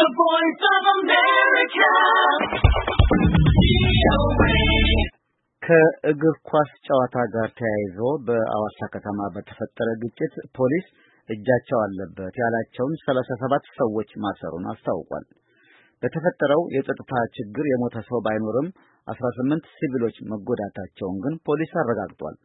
The Voice of America. ከእግር ኳስ ጨዋታ ጋር ተያይዞ በአዋሳ ከተማ በተፈጠረ ግጭት ፖሊስ እጃቸው አለበት ያላቸውን 37 ሰዎች ማሰሩን አስታውቋል። በተፈጠረው የጸጥታ ችግር የሞተ ሰው ባይኖርም 18 ሲቪሎች መጎዳታቸውን ግን ፖሊስ አረጋግጧል።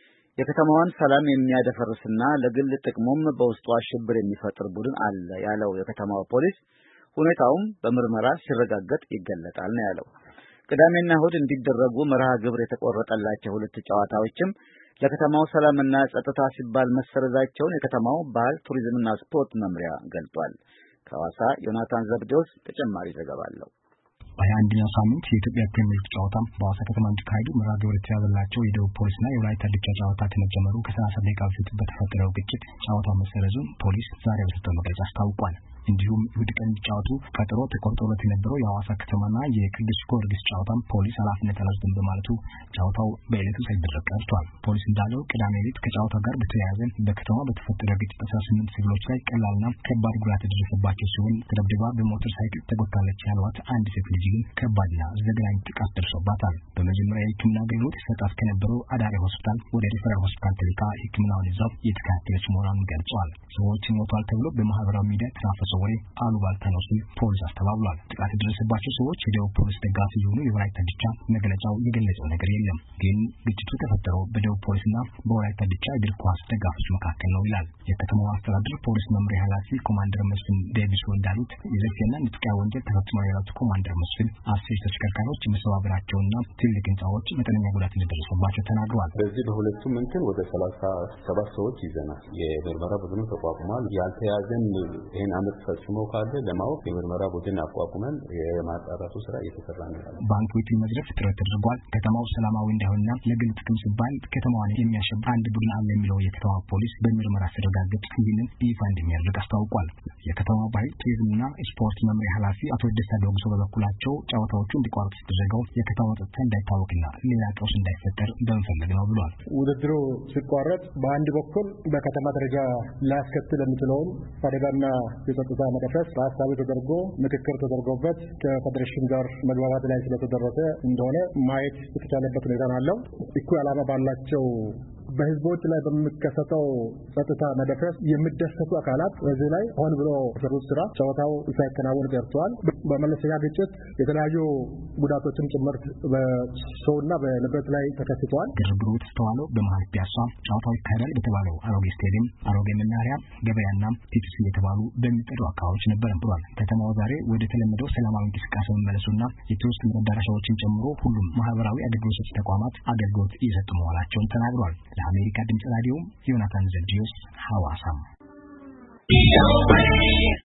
የከተማዋን ሰላም የሚያደፈርስና ለግል ጥቅሙም በውስጡ ሽብር የሚፈጥር ቡድን አለ ያለው የከተማው ፖሊስ ሁኔታውም በምርመራ ሲረጋገጥ ይገለጣል ነው ያለው። ቅዳሜና እሁድ እንዲደረጉ መርሃ ግብር የተቆረጠላቸው ሁለት ጨዋታዎችም ለከተማው ሰላምና ጸጥታ ሲባል መሰረዛቸውን የከተማው ባህል ቱሪዝምና ስፖርት መምሪያ ገልጧል። ከሐዋሳ ዮናታን ዘብዴዎስ ተጨማሪ ዘገባ አለው። በአንደኛው ሳምንት የኢትዮጵያ ፕሪሚየር ሊግ ጨዋታ በሐዋሳ ከተማ እንዲካሄዱ መርሃ ግብር የተያዘላቸው የደቡብ ፖሊስና የወላይታ ዲቻ ጨዋታ ከመጀመሩ ከ30 ደቂቃ በፊት በተፈጠረው ግጭት ጨዋታው መሰረዙን ፖሊስ ዛሬ በሰጠው መግለጫ አስታውቋል። እንዲሁም እሁድ ቀን እንዲጫወቱ ቀጠሮ ተቆርጦለት የነበረው የሐዋሳ ከተማና የቅዱስ ጊዮርጊስ ጨዋታም ፖሊስ ኃላፊነት አልወሰደም በማለቱ ጨዋታው በዕለቱ ሳይደረግ ቀርቷል። ፖሊስ እንዳለው ቅዳሜ ዕለት ከጨዋታው ጋር በተያያዘ በከተማ በተፈጠረ ግጭት 18 ሲቪሎች ላይ ቀላልና ከባድ ጉዳት የደረሰባቸው ሲሆን ተደብድባ በሞተር ሳይክል ተጎድታለች ያሏት አንድ ሴት ልጅ ግን ከባድና ዘግናኝ ጥቃት ደርሶባታል። በመጀመሪያ የሕክምና አገልግሎት ሲሰጣት ከነበረው አዳሪ ሆስፒታል ወደ ሪፈራል ሆስፒታል ተልካ ሕክምናውን ይዛው የተከታተለች መሆኗን ገልጿል። ሰዎች ሞቷል ተብሎ በማህበራዊ ሚዲያ ተናፈሰ ወሬ አሉባልታ ነው ሲል ፖሊስ አስተባብሏል። ጥቃት የደረሰባቸው ሰዎች የደቡብ ፖሊስ ደጋፊ የሆኑ የወላይታ ዲቻ መግለጫው የገለጸው ነገር የለም። ግን ግጭቱ የተፈጠረው በደቡብ ፖሊስና በወላይታ ዲቻ እግር ኳስ ደጋፊዎች መካከል ነው ይላል። የከተማው አስተዳደር ፖሊስ መምሪያ ኃላፊ ኮማንደር መስፍን ዴቪስ እንዳሉት የዘፈና ንጥቂያ ወንጀል ተፈጽሟል ያሉት ኮማንደር መስፍን 10 ተሽከርካሪዎች መሰባበራቸውና ትልቅ ህንጻዎች መጠነኛ ጉዳት እንደደረሰባቸው ተናግረዋል። በዚህ በሁለቱም ወደ 37 ሰዎች ይዘናል። የምርመራ ቡድኑ ተቋቁሟል። ያልተያዘን ይሄን አመት ፈጽሞ ካለ ለማወቅ የምርመራ ቡድን አቋቁመን የማጣራቱ ስራ እየተሰራ ነው። ባንክ ቤት መዝረፍ ጥረት ተደርጓል። ከተማው ሰላማዊ እንዳይሆንና ለግል ጥቅም ሲባል ከተማዋን የሚያሸብር አንድ ቡድን አለ የሚለው የከተማው ፖሊስ በምርመራ ሲረጋገጥ ይህንን ይፋ እንደሚያደርግ አስታውቋል። የከተማው ባህል ቱሪዝምና ስፖርት መምሪያ ኃላፊ አቶ ደስታ ዶግሶ በበኩላቸው ጨዋታዎቹ እንዲቋረጡ የተደረገው የከተማው ጸጥታ እንዳይታወቅና ሌላ ቀውስ እንዳይፈጠር በመፈለግ ነው ብሏል። ውድድሩ ሲቋረጥ በአንድ በኩል በከተማ ደረጃ ሊያስከትል የሚችለውን አደጋና የጸጥታ መደፍረስ ታሳቢ ተደርጎ ምክክር ተደርጎበት ከፌዴሬሽን ጋር መግባባት ላይ ስለተደረሰ እንደሆነ ማየት የተቻለበት ሁኔታ ነው። እኩል ዓላማ ባላቸው በህዝቦች ላይ በሚከሰተው ጸጥታ መደፍረስ የሚደሰቱ አካላት በዚህ ላይ ሆን ብሎ ሰሩት ስራ ጨዋታው ሳይከናወን ቀርቷል። በመለሰኛ ግጭት የተለያዩ ጉዳቶችን ጭምር በሰውና በንብረት ላይ ተከስቷል። ግርግሩ ተስተዋለው በመሃል ፒያሳ ጨዋታው ይካሄዳል በተባለው አሮጌ ስቴዲየም፣ አሮጌ መናኸሪያ፣ ገበያና ቲቲሲ የተባሉ በሚጠሩ አካባቢዎች ነበር ብሏል። ከተማው ዛሬ ወደ ተለመደው ሰላማዊ እንቅስቃሴ መመለሱና የቱሪስት መዳረሻዎችን ጨምሮ ሁሉም ማህበራዊ አገልግሎት ሰጪ ተቋማት አገልግሎት እየሰጡ መሆናቸውን ተናግሯል። ለአሜሪካ ድምጽ ራዲዮ ዮናታን ዘብዴዎስ ሐዋሳ